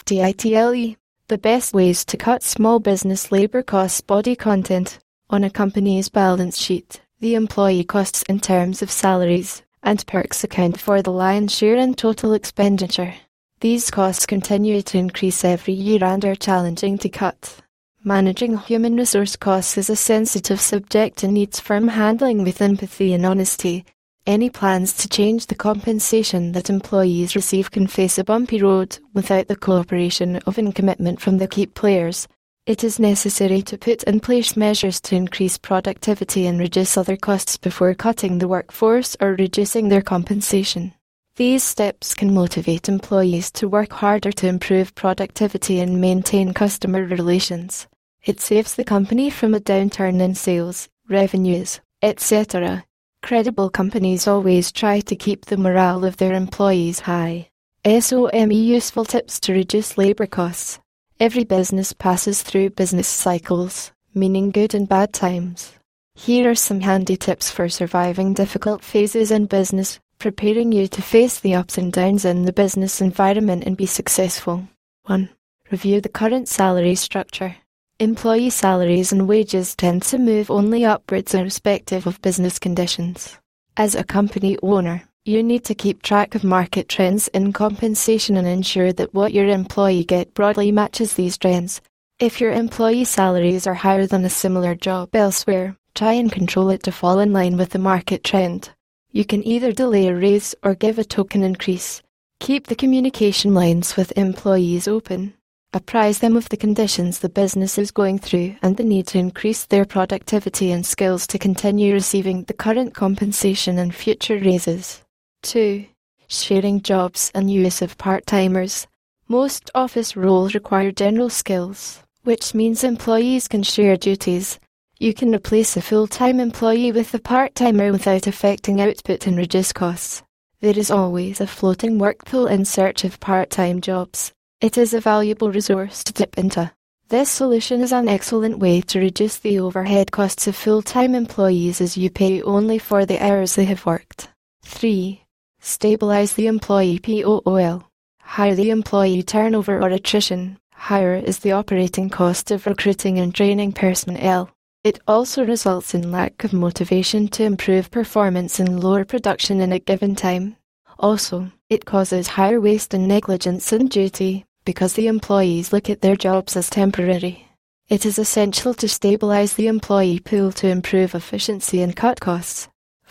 title. The best ways to cut small business labor costs. Body content. On a company's balance sheet, the employee costs in terms of salaries and perks account for the lion's share in total expenditure. These costs continue to increase every year and are challenging to cut. Managing human resource costs is a sensitive subject and needs firm handling with empathy and honesty. Any plans to change the compensation that employees receive can face a bumpy road without the cooperation of and commitment from the key players. It is necessary to put in place measures to increase productivity and reduce other costs before cutting the workforce or reducing their compensation. These steps can motivate employees to work harder to improve productivity and maintain customer relations. It saves the company from a downturn in sales, revenues, etc. Credible companies always try to keep the morale of their employees high. SOME useful tips to reduce labor costs. Every business passes through business cycles, meaning good and bad times. Here are some handy tips for surviving difficult phases in business, preparing you to face the ups and downs in the business environment and be successful. 1. Review the current salary structure. Employee salaries and wages tend to move only upwards irrespective of business conditions. As a company owner, you need to keep track of market trends in compensation and ensure that what your employee gets broadly matches these trends. If your employee salaries are higher than a similar job elsewhere, try and control it to fall in line with the market trend. You can either delay a raise or give a token increase. Keep the communication lines with employees open. Apprise them of the conditions the business is going through and the need to increase their productivity and skills to continue receiving the current compensation and future raises. 2. Sharing jobs and use of part-timers. Most office roles require general skills, which means employees can share duties. You can replace a full-time employee with a part-timer without affecting output and reduce costs. There is always a floating work pool in search of part-time jobs. It is a valuable resource to dip into. This solution is an excellent way to reduce the overhead costs of full-time employees as you pay only for the hours they have worked. 3. Stabilize the employee POOL. Higher the employee turnover or attrition, higher is the operating cost of recruiting and training personnel. It also results in lack of motivation to improve performance and lower production in a given time. Also, it causes higher waste and negligence in duty, because the employees look at their jobs as temporary. It is essential to stabilize the employee pool to improve efficiency and cut costs.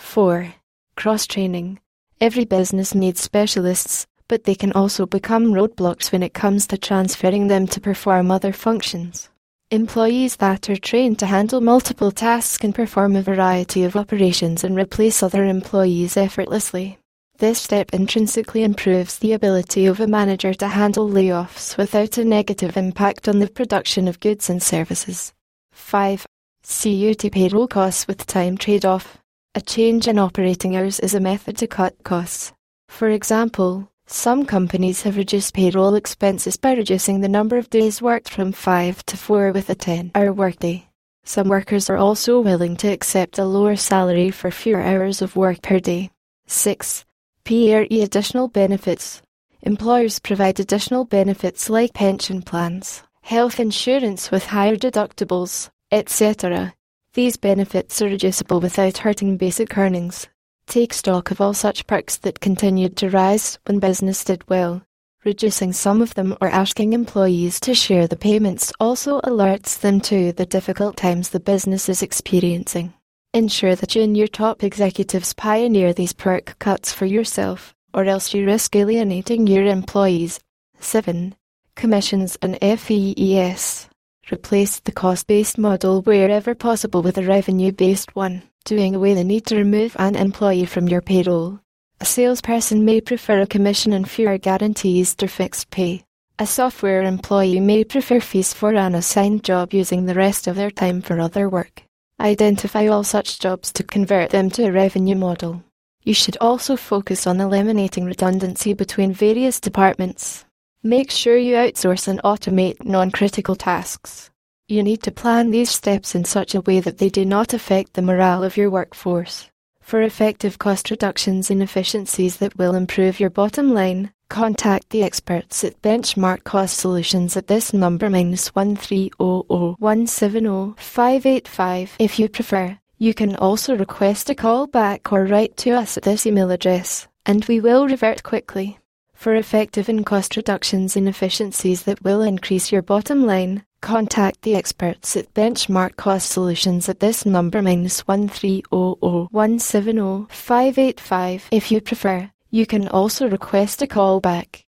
4. Cross-training. Every business needs specialists, but they can also become roadblocks when it comes to transferring them to perform other functions. Employees that are trained to handle multiple tasks can perform a variety of operations and replace other employees effortlessly. This step intrinsically improves the ability of a manager to handle layoffs without a negative impact on the production of goods and services. 5. CUT payroll costs with time trade-off. A change in operating hours is a method to cut costs. For example, some companies have reduced payroll expenses by reducing the number of days worked from 5 to 4 with a 10-hour workday. Some workers are also willing to accept a lower salary for fewer hours of work per day. 6. PRE additional benefits. Employers provide additional benefits like pension plans, health insurance with higher deductibles, etc. These benefits are reducible without hurting basic earnings. Take stock of all such perks that continued to rise when business did well. Reducing some of them or asking employees to share the payments also alerts them to the difficult times the business is experiencing. Ensure that you and your top executives pioneer these perk cuts for yourself, or else you risk alienating your employees. 7. Commissions and FEES. Replace the cost-based model wherever possible with a revenue-based one, doing away the need to remove an employee from your payroll. A salesperson may prefer a commission and fewer guarantees to fixed pay. A software employee may prefer fees for an assigned job using the rest of their time for other work. Identify all such jobs to convert them to a revenue model. You should also focus on eliminating redundancy between various departments. Make sure you outsource and automate non-critical tasks. You need to plan these steps in such a way that they do not affect the morale of your workforce. For effective cost reductions and efficiencies that will improve your bottom line, Contact the experts at Benchmark Cost Solutions at this number -1300-170-585 if you prefer. You can also request a call back or write to us at this email address, and we will revert quickly. For effective and cost reductions and efficiencies that will increase your bottom line, contact the experts at Benchmark Cost Solutions at this number -1300-170-585 if you prefer. You can also request a call back